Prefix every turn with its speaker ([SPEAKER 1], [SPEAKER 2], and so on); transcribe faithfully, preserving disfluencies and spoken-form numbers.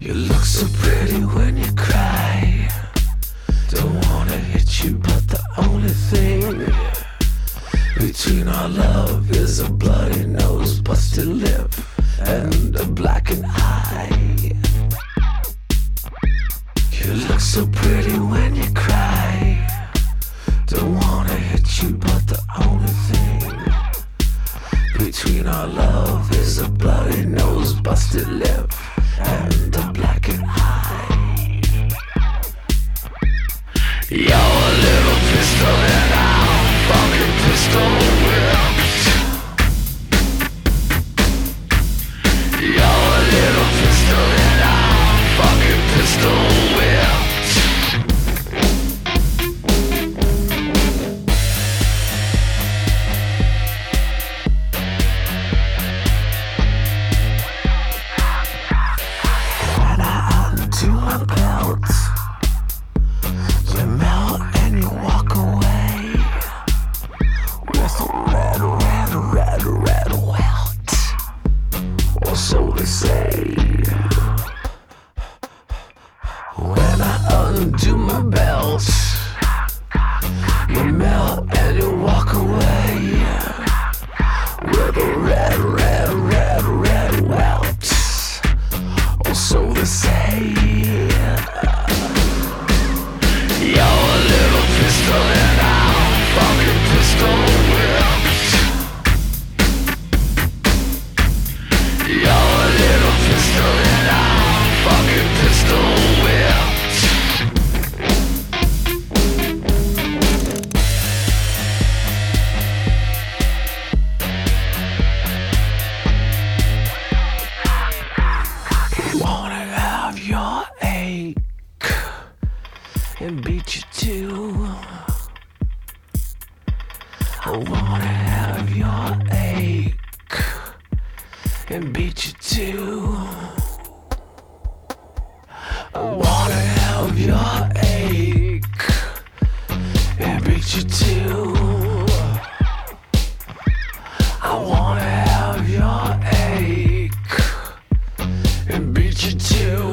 [SPEAKER 1] You look so pretty when you cry. Don't wanna hit you, but the only thing between our love is a bloody nose, busted lip, and a blackened eye. You look so pretty when you cry. Don't wanna hit you, but the only thing between our love is a bloody nose, busted lip, and a blackened eye. You're a little pistol and I'm fucking pistol whipped. You're a little pistol and I'm fucking pistol whipped. When I undo my belt, you melt and you walk away with a red, red, red, red welt, or so they say. When I undo my belt, you melt and you walk away with a red, red, red, red welt, or so they say. You're a little pistol and I'm fucking pistol whipped. You're a little pistol and I'm fucking pistol whipped. Wanna have your ache and beat you too. I wanna have your ache and beat you too. I wanna have your ache and beat you too. I wanna have your ache and beat you too.